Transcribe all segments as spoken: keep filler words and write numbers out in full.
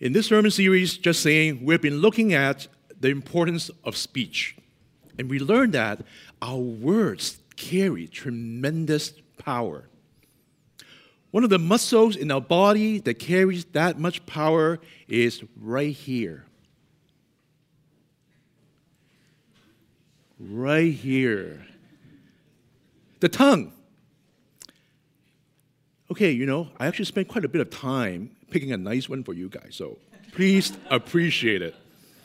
In this sermon series, Just Saying, we've been looking at the importance of speech. And we learned that our words carry tremendous power. One of the muscles in our body that carries that much power is right here. Right here. The tongue. Okay, you know, I actually spent quite a bit of time picking a nice one for you guys, so please appreciate it.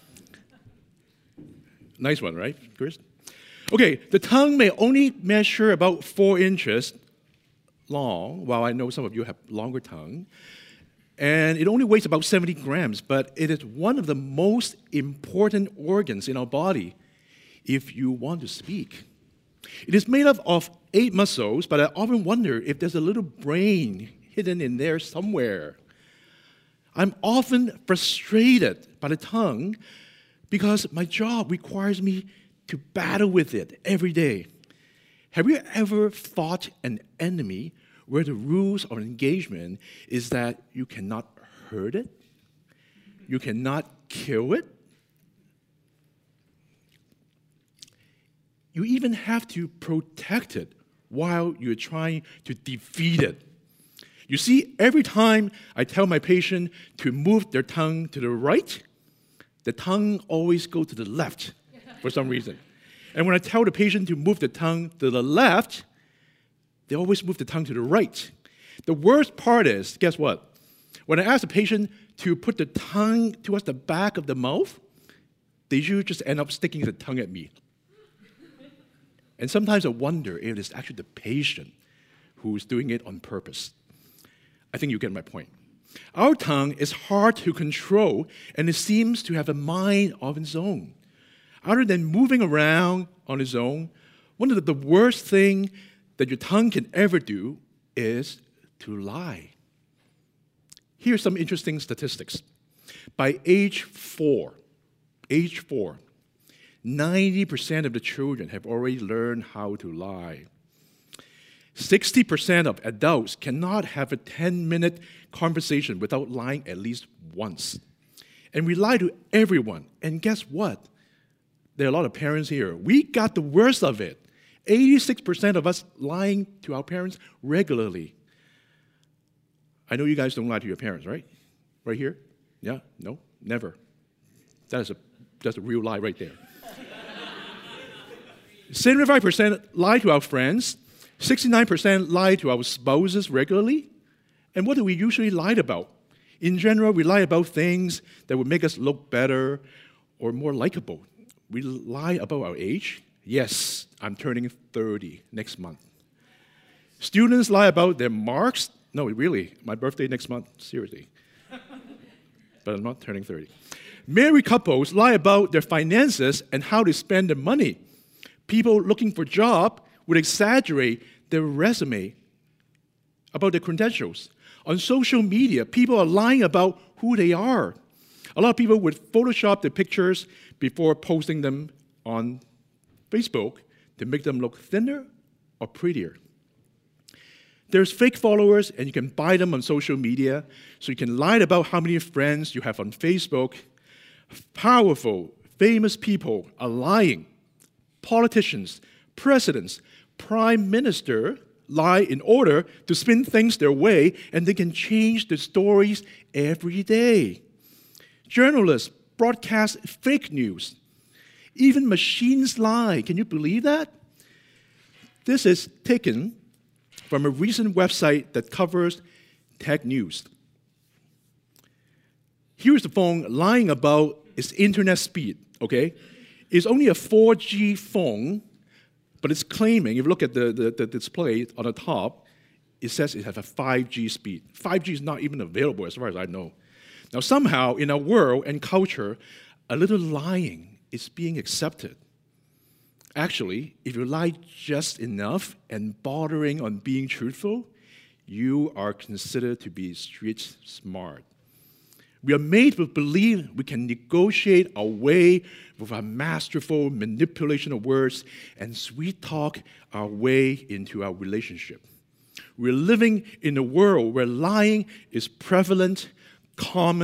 Nice one, right, Chris? Okay, the tongue may only measure about four inches long, while I know some of you have longer tongue, and it only weighs about seventy grams, but it is one of the most important organs in our body if you want to speak. It is made up of eight muscles, but I often wonder if there's a little brain hidden in there somewhere. I'm often frustrated by the tongue because my job requires me to battle with it every day. Have you ever fought an enemy where the rules of engagement is that you cannot hurt it? You cannot kill it? You even have to protect it while you're trying to defeat it. You see, every time I tell my patient to move their tongue to the right, the tongue always goes to the left for some reason. And when I tell the patient to move the tongue to the left, they always move the tongue to the right. The worst part is, guess what? When I ask the patient to put the tongue towards the back of the mouth, they usually just end up sticking the tongue at me. And sometimes I wonder if it's actually the patient who's doing it on purpose. I think you get my point. Our tongue is hard to control, and it seems to have a mind of its own. Other than moving around on its own, one of the worst things that your tongue can ever do is to lie. Here's some interesting statistics. By age four, age four, ninety percent of the children have already learned how to lie. sixty percent of adults cannot have a ten-minute conversation without lying at least once. And we lie to everyone. And guess what? There are a lot of parents here. We got the worst of it. eighty-six percent of us lying to our parents regularly. I know you guys don't lie to your parents, right? Right here? Yeah? No? Never. That is a, that's a real lie right there. seventy-five percent lie to our friends. sixty-nine percent lie to our spouses regularly. And what do we usually lie about? In general, we lie about things that would make us look better or more likable. We lie about our age. Yes, I'm turning thirty next month. Students lie about their marks. No, really, my birthday next month, seriously. But I'm not turning thirty. Married couples lie about their finances and how to spend their money. People looking for a job would exaggerate their resume about their credentials. On social media, people are lying about who they are. A lot of people would Photoshop their pictures before posting them on Facebook to make them look thinner or prettier. There's fake followers, and you can buy them on social media, so you can lie about how many friends you have on Facebook. Powerful, famous people are lying. Politicians, presidents, prime minister lie in order to spin things their way, and they can change the stories every day. Journalists broadcast fake news. Even machines lie. Can you believe that? This is taken from a recent website that covers tech news. Here's the phone lying about its internet speed, okay? It's only a four G phone, but it's claiming, if you look at the, the, the display on the top, it says it has a five G speed. five G is not even available as far as I know. Now, somehow, in our world and culture, a little lying is being accepted. Actually, if you lie just enough and bordering on being truthful, you are considered to be street smart. We are made to believe we can negotiate our way with our masterful manipulation of words and sweet talk our way into our relationship. We're living in a world where lying is prevalent, common,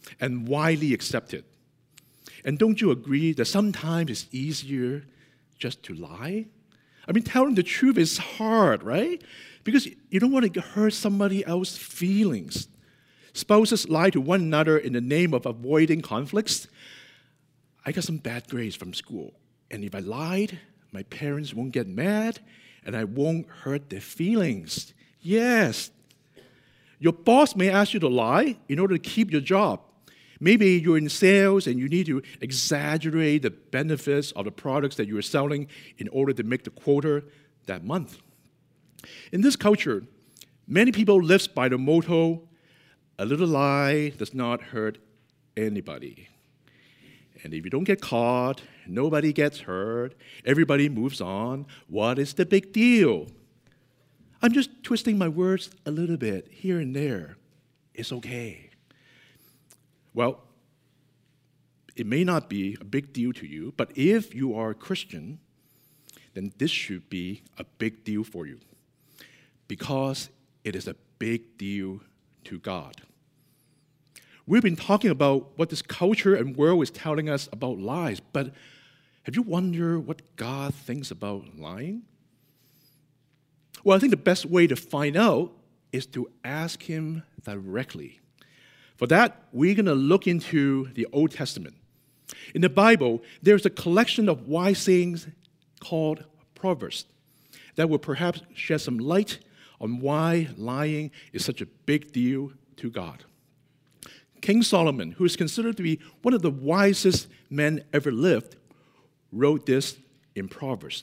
and widely accepted. And don't you agree that sometimes it's easier just to lie? I mean, telling the truth is hard, right? Because you don't want to hurt somebody else's feelings. Spouses lie to one another in the name of avoiding conflicts. I got some bad grades from school, and if I lied, my parents won't get mad, and I won't hurt their feelings. Yes. Your boss may ask you to lie in order to keep your job. Maybe you're in sales and you need to exaggerate the benefits of the products that you are selling in order to make the quota that month. In this culture, many people live by the motto, a little lie does not hurt anybody. And if you don't get caught, nobody gets hurt, everybody moves on. What is the big deal? I'm just twisting my words a little bit here and there. It's okay. Well, it may not be a big deal to you, but if you are a Christian, then this should be a big deal for you because it is a big deal to God. We've been talking about what this culture and world is telling us about lies, but have you wondered what God thinks about lying? Well, I think the best way to find out is to ask Him directly. For that, we're going to look into the Old Testament. In the Bible, there's a collection of wise sayings called Proverbs that will perhaps shed some light on why lying is such a big deal to God. King Solomon, who is considered to be one of the wisest men ever lived, wrote this in Proverbs.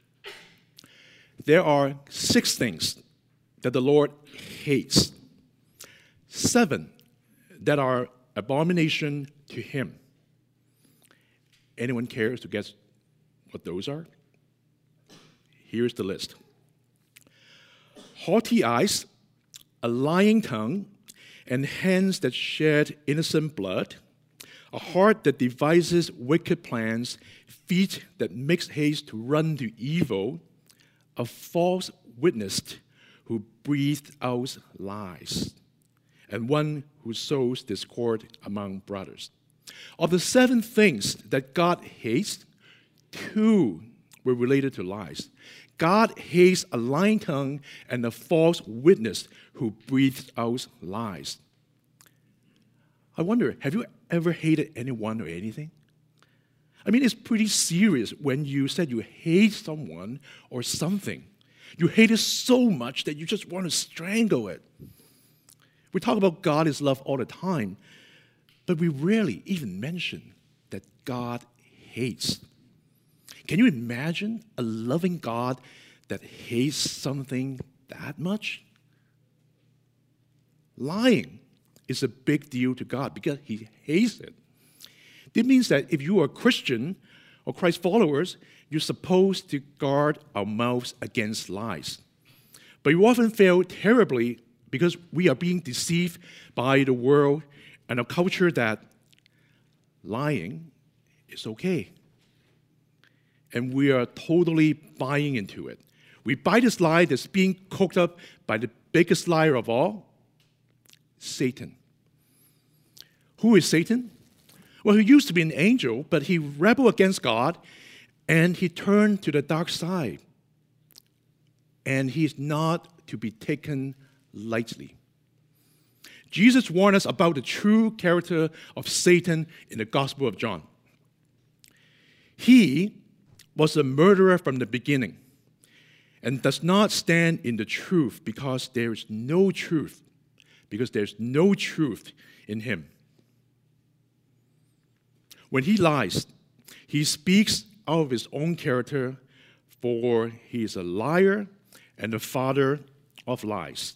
There are six things that the Lord hates, seven that are abomination to Him. Anyone cares to guess what those are? Here's the list. Haughty eyes, a lying tongue, and hands that shed innocent blood, a heart that devises wicked plans, feet that makes haste to run to evil, a false witness who breathed out lies, and one who sows discord among brothers. Of the seven things that God hates, two were related to lies. God hates a lying tongue and a false witness who breathes out lies. I wonder, have you ever hated anyone or anything? I mean, it's pretty serious when you said you hate someone or something. You hate it so much that you just want to strangle it. We talk about God is love all the time, but we rarely even mention that God hates. Can you imagine a loving God that hates something that much? Lying is a big deal to God because He hates it. It means that if you are a Christian or Christ followers, you're supposed to guard our mouths against lies. But you often fail terribly because we are being deceived by the world and a culture that lying is okay. And we are totally buying into it. We buy this lie that's being cooked up by the biggest liar of all, Satan. Who is Satan? Well, he used to be an angel, but he rebelled against God, and he turned to the dark side. And he's not to be taken lightly. Jesus warned us about the true character of Satan in the Gospel of John. He was a murderer from the beginning and does not stand in the truth because there is no truth, because there's no truth in him. When he lies, he speaks out of his own character, for he is a liar and the father of lies.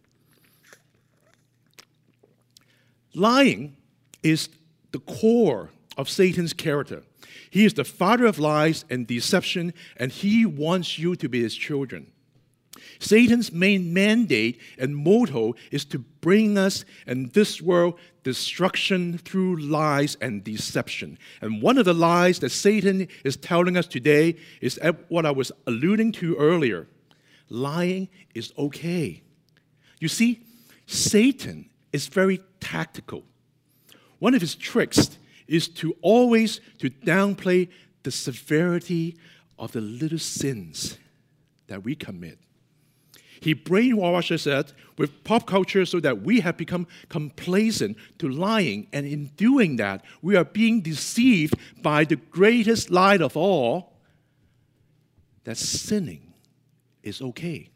Lying is the core of Satan's character. He is the father of lies and deception, and he wants you to be his children. Satan's main mandate and motto is to bring us in this world destruction through lies and deception. And one of the lies that Satan is telling us today is what I was alluding to earlier. Lying is okay. You see, Satan is very tactical. one of his tricks is to always to downplay the severity of the little sins that we commit. He brainwashes us with pop culture so that we have become complacent to lying, and in doing that, we are being deceived by the greatest lie of all, that sinning is okay.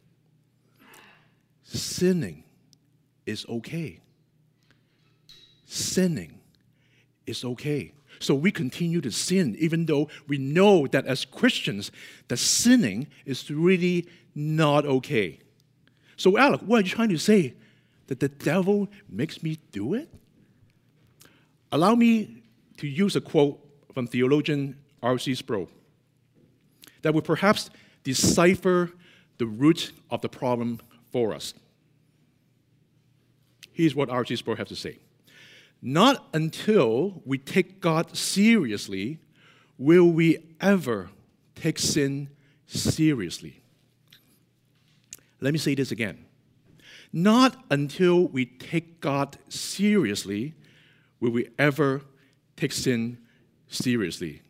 Sinning is okay. Sinning is okay. So we continue to sin, even though we know that as Christians, that sinning is really not okay. So, Alec, what are you trying to say? That the devil makes me do it? Allow me to use a quote from theologian R C Sproul that will perhaps decipher the root of the problem for us. Here's what R C Sproul has to say. Not until we take God seriously will we ever take sin seriously. Let me say this again. Not until we take God seriously will we ever take sin seriously.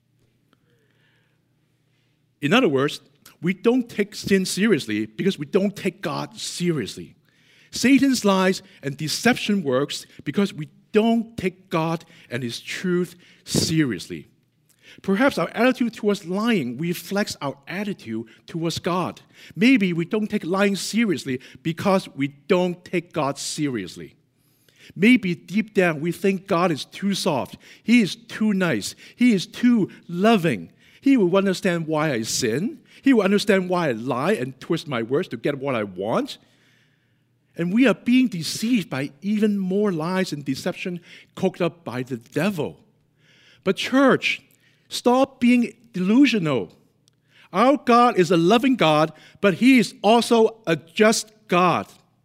In other words, we don't take sin seriously because we don't take God seriously. Satan's lies and deception works because we don't take God and His truth seriously. Perhaps our attitude towards lying reflects our attitude towards God. Maybe we don't take lying seriously because we don't take God seriously. Maybe deep down we think God is too soft. He is too nice. He is too loving. He will understand why I sin. He will understand why I lie and twist my words to get what I want. And we are being deceived by even more lies and deception cooked up by the devil. But church, stop being delusional. Our God is a loving God, but He is also a just God.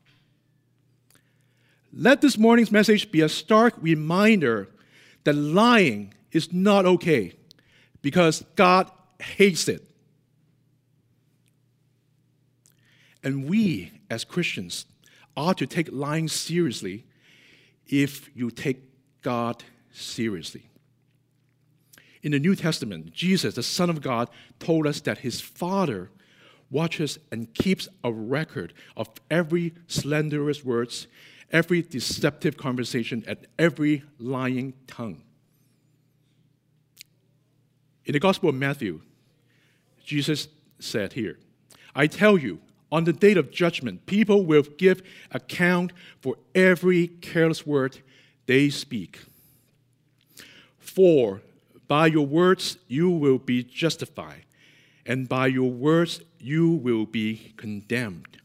Let this morning's message be a stark reminder that lying is not okay because God hates it. And we, as Christians, ought to take lying seriously if you take God seriously. In the New Testament, Jesus, the Son of God, told us that His Father watches and keeps a record of every slanderous words, every deceptive conversation, and every lying tongue. In the Gospel of Matthew, Jesus said here, I tell you, on the day of judgment, people will give account for every careless word they speak. For by your words you will be justified, and by your words you will be condemned.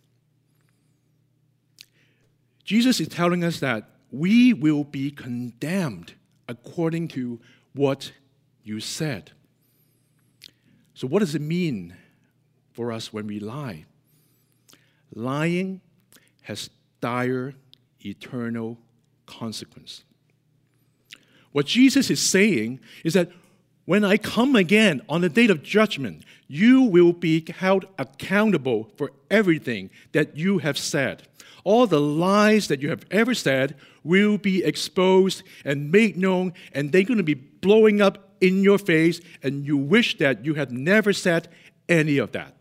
Jesus is telling us that we will be condemned according to what you said. So what does it mean for us when we lie? Lying has dire, eternal consequence. What Jesus is saying is that when I come again on the day of judgment, you will be held accountable for everything that you have said. All the lies that you have ever said will be exposed and made known, and they're going to be blowing up in your face, and you wish that you had never said any of that.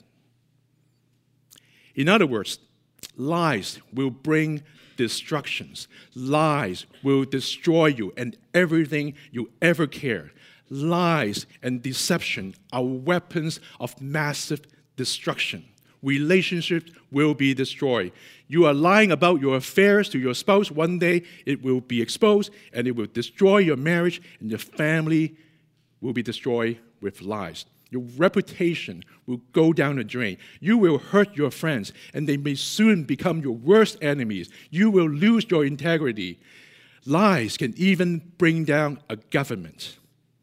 In other words, lies will bring destructions. Lies will destroy you and everything you ever cared. Lies and deception are weapons of massive destruction. Relationships will be destroyed. You are lying about your affairs to your spouse. One day it will be exposed and it will destroy your marriage, and your family will be destroyed with lies. Your reputation will go down the drain. You will hurt your friends, and they may soon become your worst enemies. You will lose your integrity. Lies can even bring down a government.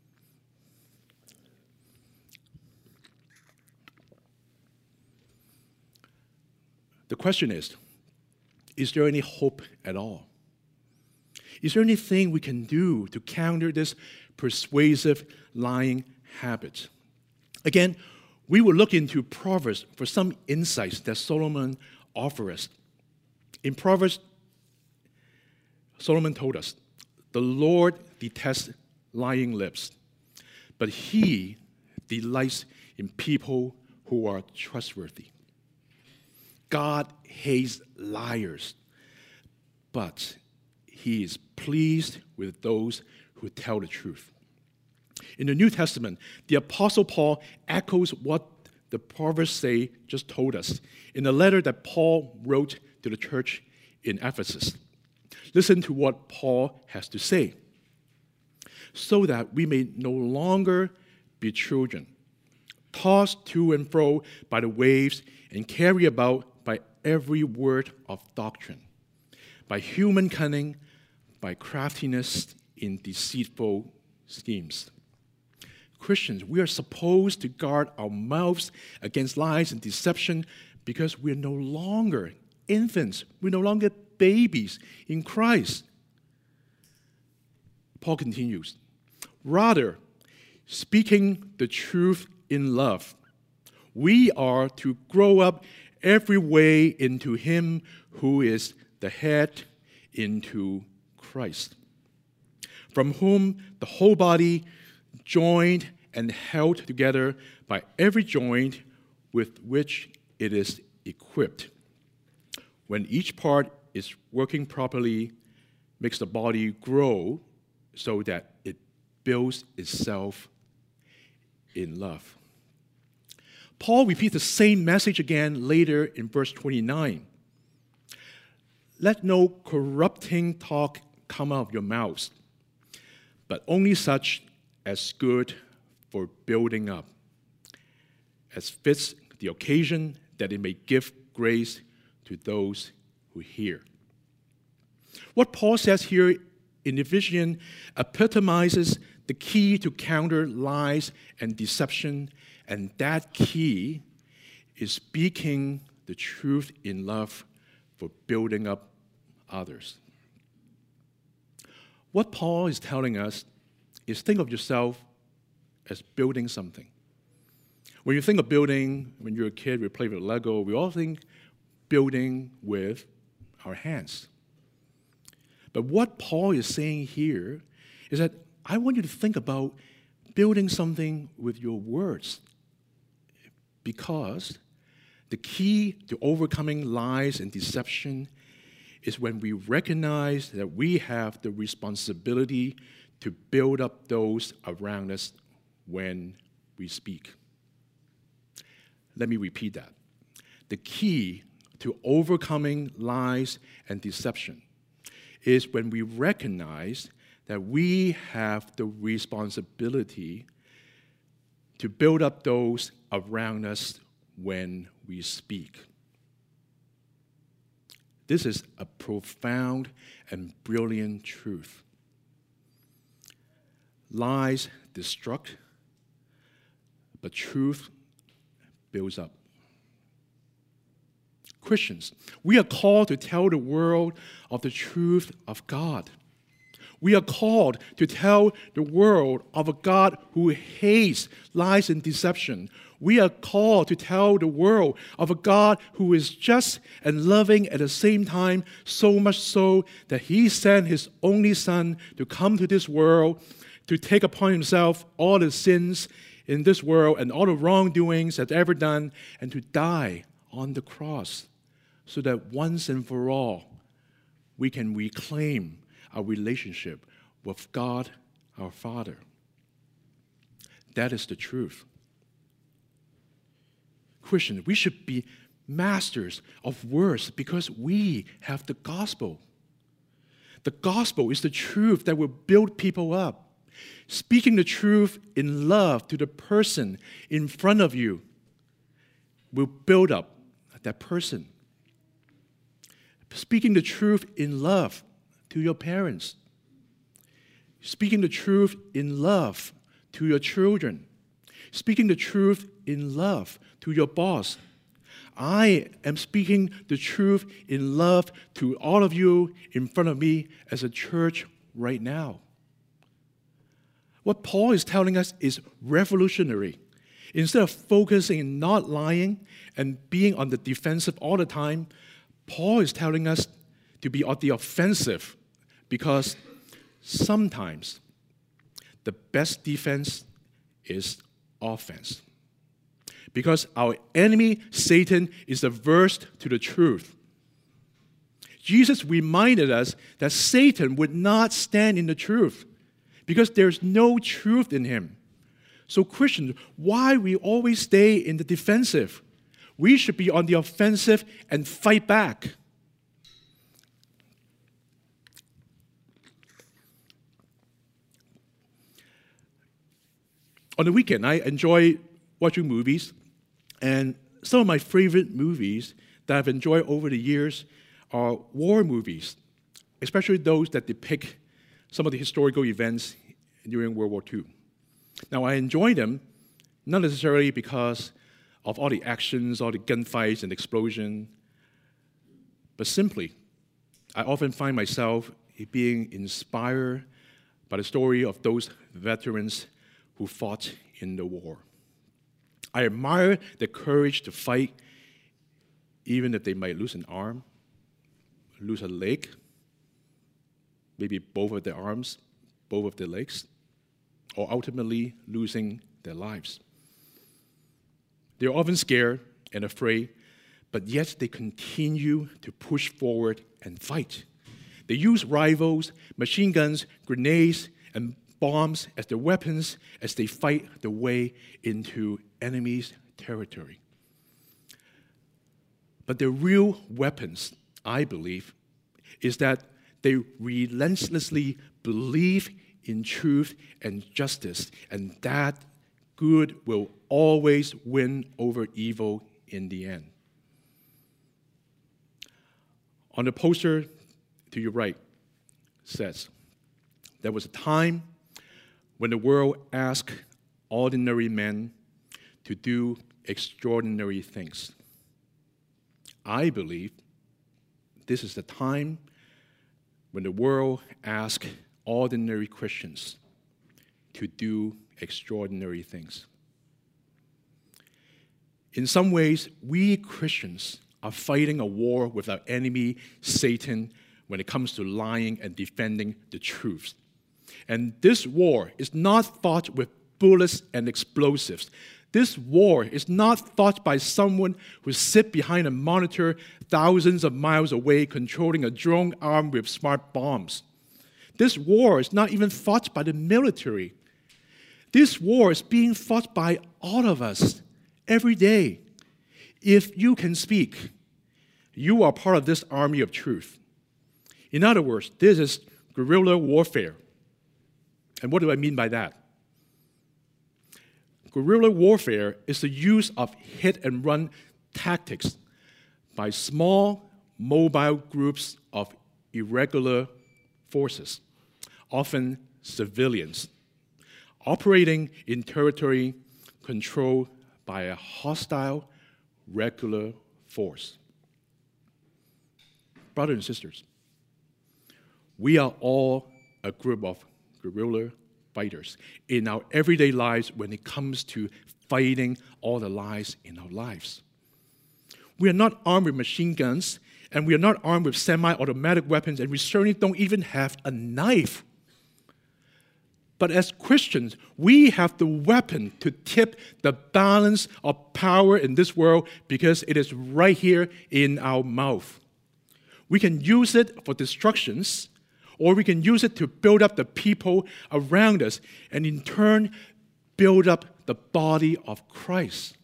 The question is, is there any hope at all? Is there anything we can do to counter this persuasive lying habit? Again, we will look into Proverbs for some insights that Solomon offers us. In Proverbs, Solomon told us, The Lord detests lying lips, but he delights in people who are trustworthy. God hates liars, but he is pleased with those who tell the truth. In the New Testament, the Apostle Paul echoes what the Proverbs say just told us in the letter that Paul wrote to the church in Ephesus. Listen to what Paul has to say. So that we may no longer be children, tossed to and fro by the waves and carried about by every word of doctrine, by human cunning, by craftiness in deceitful schemes. Christians, we are supposed to guard our mouths against lies and deception because we're no longer infants. We're no longer babies in Christ. Paul continues, rather, speaking the truth in love, we are to grow up every way into him who is the head, into Christ, from whom the whole body, joined and held together by every joint with which it is equipped, when each part is working properly, makes the body grow so that it builds itself in love. Paul repeats the same message again later in verse twenty-nine. Let no corrupting talk come out of your mouths, but only such as good for building up, as fits the occasion, that it may give grace to those who hear. What Paul says here in Ephesians epitomizes the key to counter lies and deception, and that key is speaking the truth in love for building up others. What Paul is telling us is think of yourself as building something. When you think of building, when you're a kid, we play with Lego, we all think building with our hands. But what Paul is saying here is that I want you to think about building something with your words, because the key to overcoming lies and deception is when we recognize that we have the responsibility to build up those around us when we speak. Let me repeat that. The key to overcoming lies and deception is when we recognize that we have the responsibility to build up those around us when we speak. This is a profound and brilliant truth. Lies destruct, but truth builds up. Christians, we are called to tell the world of the truth of God. We are called to tell the world of a God who hates lies and deception. We are called to tell the world of a God who is just and loving at the same time, so much so that he sent his only Son to come to this world to take upon himself all the sins in this world and all the wrongdoings that's ever done, and to die on the cross so that once and for all we can reclaim our relationship with God, our Father. That is the truth. Christians, we should be masters of words because we have the gospel. The gospel is the truth that will build people up. Speaking the truth in love to the person in front of you will build up that person. Speaking the truth in love to your parents. Speaking the truth in love to your children. Speaking the truth in love to your boss. I am speaking the truth in love to all of you in front of me as a church right now. What Paul is telling us is revolutionary. Instead of focusing on not lying and being on the defensive all the time, Paul is telling us to be on the offensive, because sometimes the best defense is offense. Because our enemy, Satan, is averse to the truth. Jesus reminded us that Satan would not stand in the truth because there's no truth in him. So Christians, why we always stay in the defensive? We should be on the offensive and fight back. On the weekend, I enjoy watching movies, and some of my favorite movies that I've enjoyed over the years are war movies, especially those that depict some of the historical events during World War Two. Now, I enjoy them not necessarily because of all the actions, all the gunfights and explosion, but simply, I often find myself being inspired by the story of those veterans who fought in the war. I admire their courage to fight, even if they might lose an arm, lose a leg, maybe both of their arms, both of their legs, or ultimately losing their lives. They're often scared and afraid, but yet they continue to push forward and fight. They use rifles, machine guns, grenades, and bombs as their weapons as they fight their way into enemy's territory. But their real weapons, I believe, is that they relentlessly believe in truth and justice, and that good will always win over evil in the end. On the poster to your right says, there was a time when the world asked ordinary men to do extraordinary things. I believe this is the time when the world asks ordinary Christians to do extraordinary things. In some ways, we Christians are fighting a war with our enemy, Satan, when it comes to lying and defending the truth. And this war is not fought with bullets and explosives. This war is not fought by someone who sits behind a monitor thousands of miles away controlling a drone armed with smart bombs. This war is not even fought by the military. This war is being fought by all of us every day. If you can speak, you are part of this army of truth. In other words, this is guerrilla warfare. And what do I mean by that? Guerrilla warfare is the use of hit-and-run tactics by small, mobile groups of irregular forces, often civilians, operating in territory controlled by a hostile, regular force. Brothers and sisters, we are all a group of guerrilla fighters in our everyday lives when it comes to fighting all the lies in our lives. We are not armed with machine guns, and we are not armed with semi-automatic weapons, and we certainly don't even have a knife. But as Christians, we have the weapon to tip the balance of power in this world because it is right here in our mouth. We can use it for destructions, or we can use it to build up the people around us and in turn build up the body of Christ.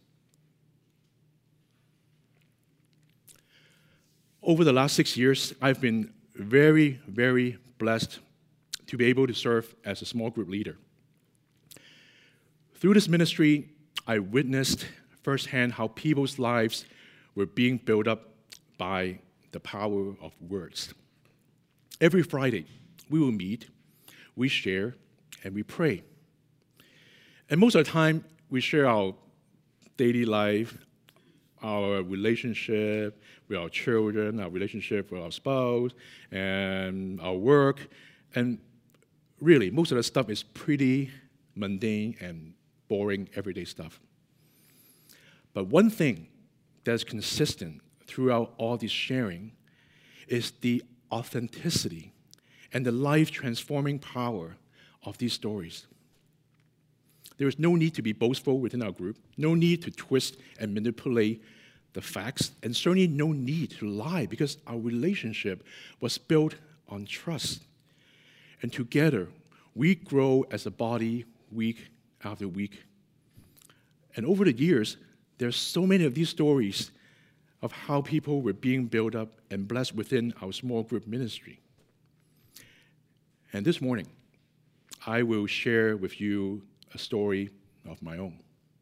Over the last six years, I've been very, very blessed to be able to serve as a small group leader. Through this ministry, I witnessed firsthand how people's lives were being built up by the power of words. Every Friday, we will meet, we share, and we pray. And most of the time, we share our daily life, our relationship with our children, our relationship with our spouse, and our work. And really, most of the stuff is pretty mundane and boring, everyday stuff. But one thing that's consistent throughout all this sharing is the authenticity and the life-transforming power of these stories. There is no need to be boastful within our group, no need to twist and manipulate the facts, and certainly no need to lie, because our relationship was built on trust. And together, we grow as a body week after week. And over the years, there's so many of these stories of how people were being built up and blessed within our small group ministry. And this morning, I will share with you a story of my own.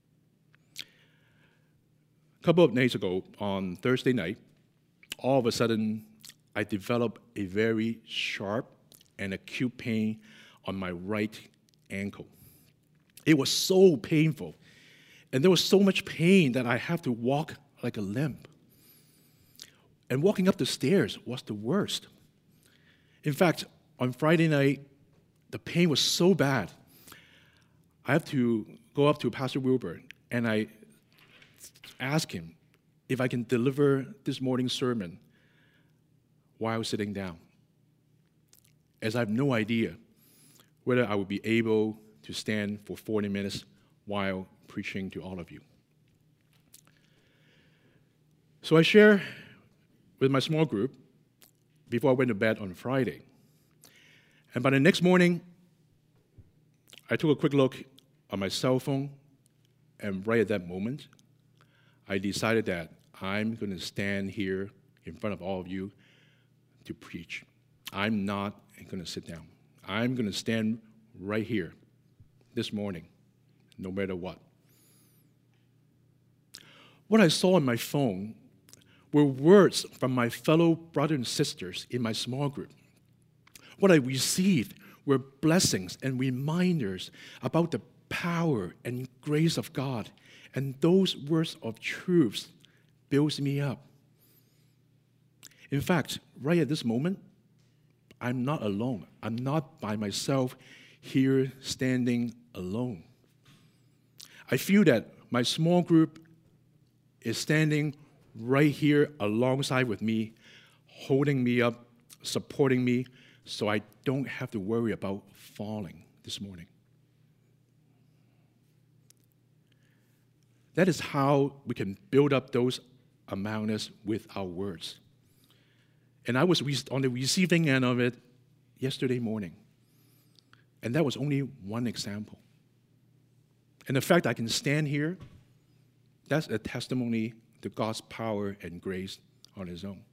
A couple of days ago, on Thursday night, all of a sudden, I developed a very sharp and acute pain on my right ankle. It was so painful, and there was so much pain that I had to walk like a limp. And walking up the stairs was the worst. In fact, on Friday night, the pain was so bad, I have to go up to Pastor Wilbur, and I ask him if I can deliver this morning's sermon while sitting down, as I have no idea whether I would be able to stand for forty minutes while preaching to all of you. So I share with my small group before I went to bed on Friday. And by the next morning, I took a quick look on my cell phone, and right at that moment, I decided that I'm going to stand here in front of all of you to preach. I'm not going to sit down. I'm going to stand right here this morning, no matter what. What I saw on my phone were words from my fellow brothers and sisters in my small group. What I received were blessings and reminders about the power and grace of God, and those words of truths builds me up. In fact, right at this moment, I'm not alone. I'm not by myself here standing alone. I feel that my small group is standing right here alongside with me, holding me up, supporting me, so I don't have to worry about falling this morning. That is how we can build up those among us with our words. And I was on the receiving end of it yesterday morning. And that was only one example. And the fact I can stand here, that's a testimony to God's power and grace on His own.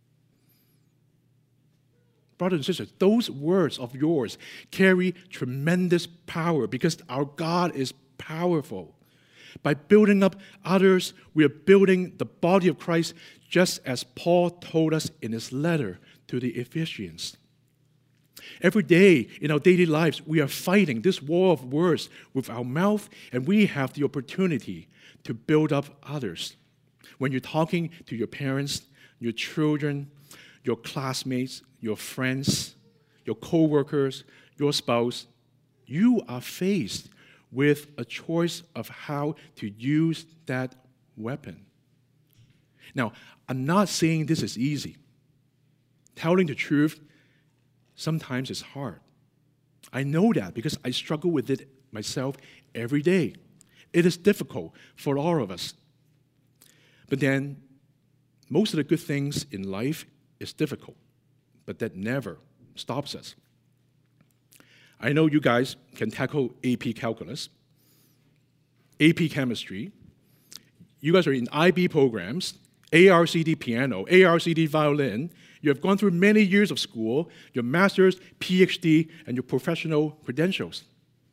Brothers and sisters, those words of yours carry tremendous power because our God is powerful. By building up others, we are building the body of Christ, just as Paul told us in his letter to the Ephesians. Every day in our daily lives, we are fighting this war of words with our mouth, and we have the opportunity to build up others. When you're talking to your parents, your children, your classmates, your friends, your co-workers, your spouse, you are faced with a choice of how to use that weapon. Now, I'm not saying this is easy. Telling the truth sometimes is hard. I know that because I struggle with it myself every day. It is difficult for all of us. But then, most of the good things in life is difficult, but that never stops us. I know you guys can tackle A P calculus, A P chemistry. You guys are in I B programs, A R C D piano, A R C D violin. You have gone through many years of school, your master's, P H D, and your professional credentials.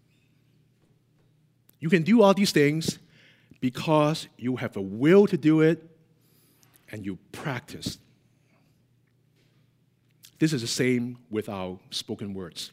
You can do all these things because you have a will to do it and you practice. This is the same with our spoken words.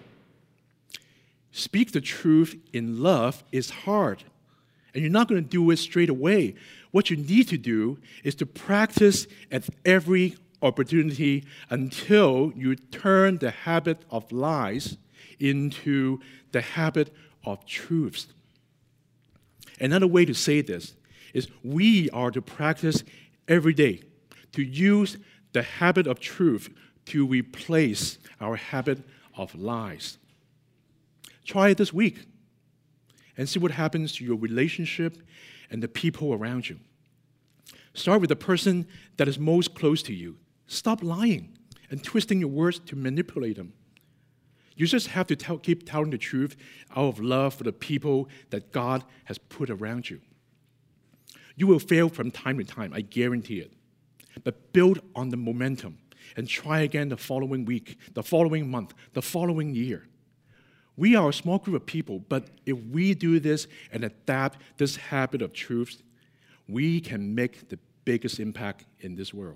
Speak the truth in love is hard, and you're not going to do it straight away. What you need to do is to practice at every opportunity until you turn the habit of lies into the habit of truths. Another way to say this is we are to practice every day to use the habit of truth to replace our habit of lies. Try it this week and see what happens to your relationship and the people around you. Start with the person that is most close to you. Stop lying and twisting your words to manipulate them. You just have to tell, keep telling the truth out of love for the people that God has put around you. You will fail from time to time, I guarantee it. But build on the momentum and try again the following week, the following month, the following year. We are a small group of people, but if we do this and adapt this habit of truth, we can make the biggest impact in this world.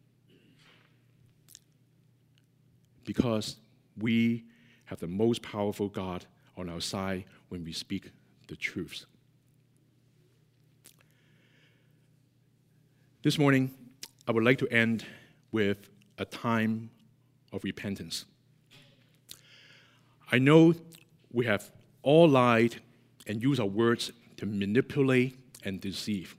Because we have the most powerful God on our side when we speak the truth. This morning, I would like to end with a time of repentance. I know we have all lied and used our words to manipulate and deceive.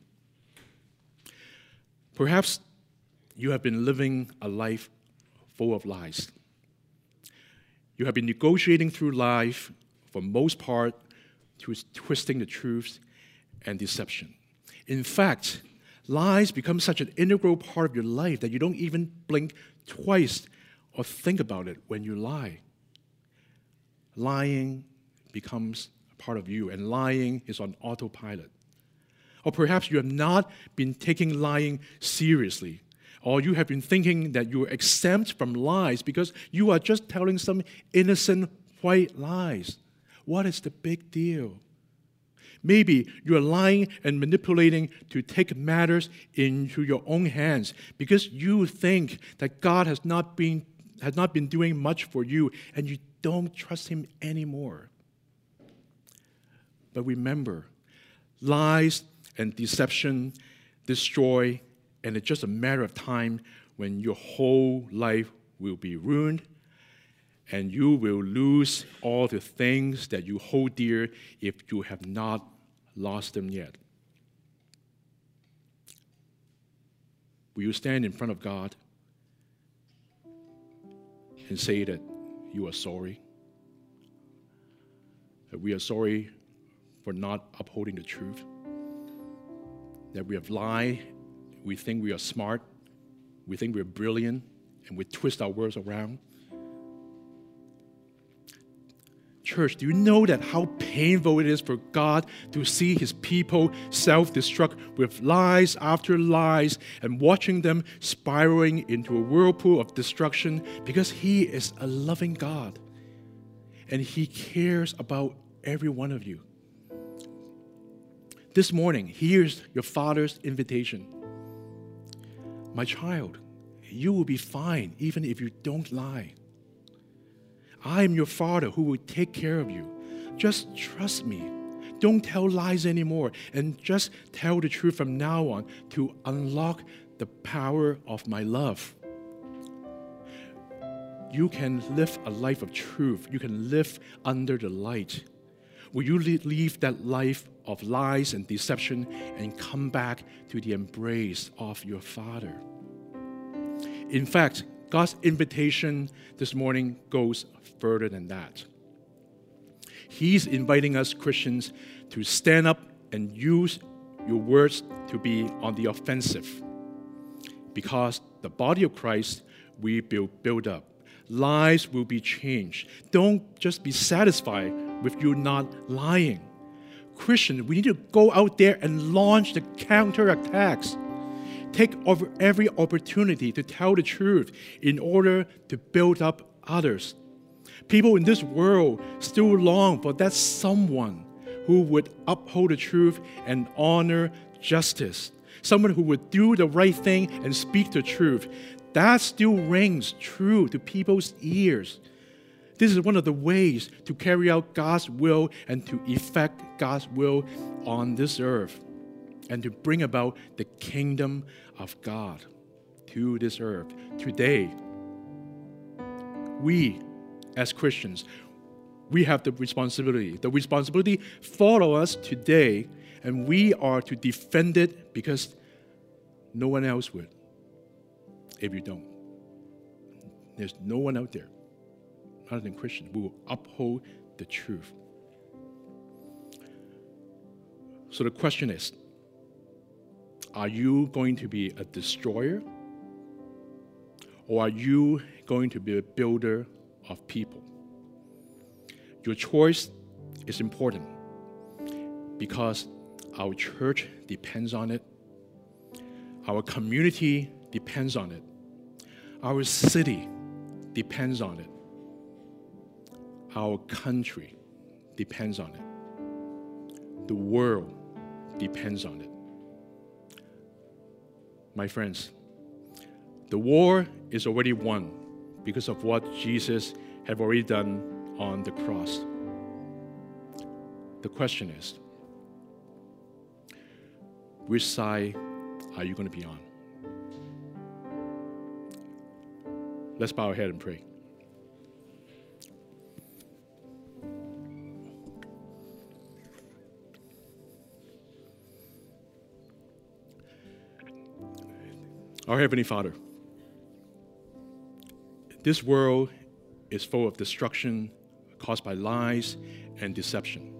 Perhaps you have been living a life full of lies. You have been negotiating through life, for most part, through twisting the truth and deception. In fact, lies become such an integral part of your life that you don't even blink twice or think about it when you lie. Lying becomes a part of you, and lying is on autopilot. Or perhaps you have not been taking lying seriously, or you have been thinking that you're exempt from lies because you are just telling some innocent white lies. What is the big deal? Maybe you're lying and manipulating to take matters into your own hands because you think that God has not been, has not been doing much for you and you don't trust Him anymore. But remember, lies and deception destroy, and it's just a matter of time when your whole life will be ruined and you will lose all the things that you hold dear if you have not lost them yet. Will you stand in front of God and say that you are sorry? That we are sorry for not upholding the truth? That we have lied, we think we are smart, we think we're brilliant, and we twist our words around? Church, do you know that how painful it is for God to see His people self-destruct with lies after lies and watching them spiraling into a whirlpool of destruction because He is a loving God and He cares about every one of you? This morning, here's your Father's invitation. My child, you will be fine even if you don't lie. I am your Father who will take care of you. Just trust me. Don't tell lies anymore, and just tell the truth from now on to unlock the power of my love. You can live a life of truth. You can live under the light. Will you leave that life of lies and deception and come back to the embrace of your Father? In fact, God's invitation this morning goes further than that. He's inviting us Christians to stand up and use your words to be on the offensive. Because the body of Christ will be built up. Lives will be changed. Don't just be satisfied with you not lying. Christians, we need to go out there and launch the counterattacks. Take over every opportunity to tell the truth in order to build up others. People in this world still long for that someone who would uphold the truth and honor justice. Someone who would do the right thing and speak the truth. That still rings true to people's ears. This is one of the ways to carry out God's will and to effect God's will on this earth, and to bring about the kingdom of God to this earth. Today, we as Christians, we have the responsibility. The responsibility follows us today, and we are to defend it because no one else would if you don't. There's no one out there, other than Christians, who will uphold the truth. So the question is, are you going to be a destroyer? Or are you going to be a builder of people? Your choice is important because our church depends on it. Our community depends on it. Our city depends on it. Our country depends on it. The world depends on it. My friends, the war is already won because of what Jesus had already done on the cross. The question is, which side are you going to be on? Let's bow our head and pray. Our Heavenly Father, this world is full of destruction caused by lies and deception.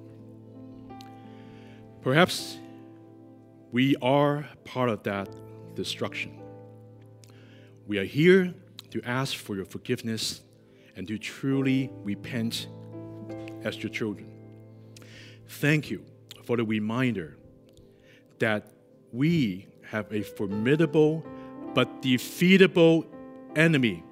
Perhaps we are part of that destruction. We are here to ask for your forgiveness and to truly repent as your children. Thank you for the reminder that we have a formidable but defeatable enemy.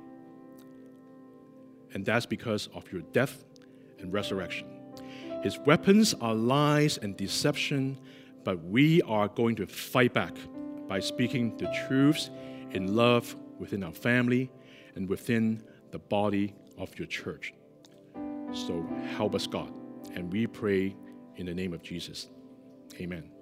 And that's because of your death and resurrection. His weapons are lies and deception, but we are going to fight back by speaking the truths in love within our family and within the body of your church. So help us, God. And we pray in the name of Jesus. Amen.